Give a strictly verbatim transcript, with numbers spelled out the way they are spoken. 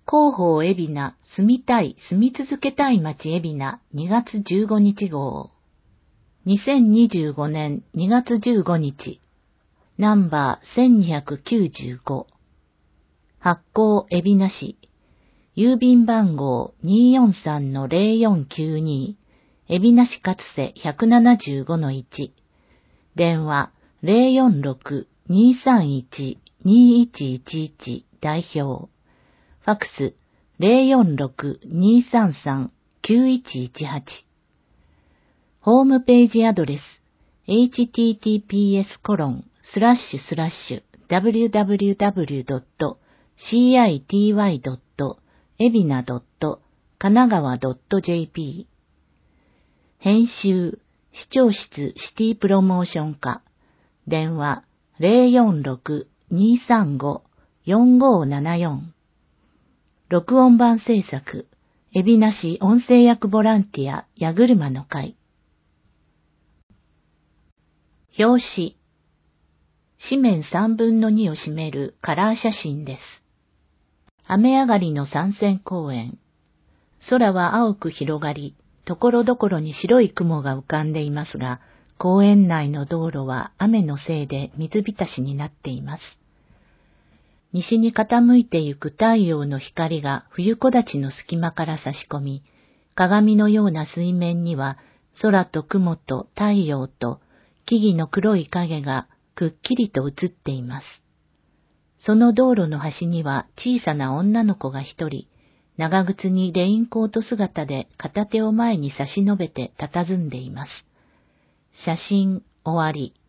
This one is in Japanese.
広報海老名住みたい住み続けたい街海老名にがつじゅうごにち号。にせんにじゅうごねんにがつじゅうごにち。ナンバーせんにひゃくきゅうじゅうご。発行海老名市。郵便番号 にーよんさんのゼロよんきゅうに。海老名市勝瀬 ひゃくななじゅうごのいち。電話 ゼロよんろく にーさんいち にーいちいちいち 代表。ファックス ゼロよんろく にーさんさん きゅういちいちはち。ホームページアドレス エイチティーティーピーエスコロンスラッシュスラッシュダブリューダブリューダブリュードットシーアイティーワイドットエビナドットカナガワドットジェーピー。編集視聴室シティプロモーション課。電話 ゼロよんろく にーさんご よんごーななよん。録音版制作海老名市音声役ボランティア矢車の会。表紙。紙面さんぶんのにを占めるカラー写真です。雨上がりの参戦公園。空は青く広がり、ところどころに白い雲が浮かんでいますが、公園内の道路は雨のせいで水浸しになっています。西に傾いてゆく太陽の光が冬木立の隙間から差し込み、鏡のような水面には空と雲と太陽と木々の黒い影がくっきりと映っています。その道路の端には小さな女の子が一人、長靴にレインコート姿で片手を前に差し伸べて佇んでいます。写真終わり。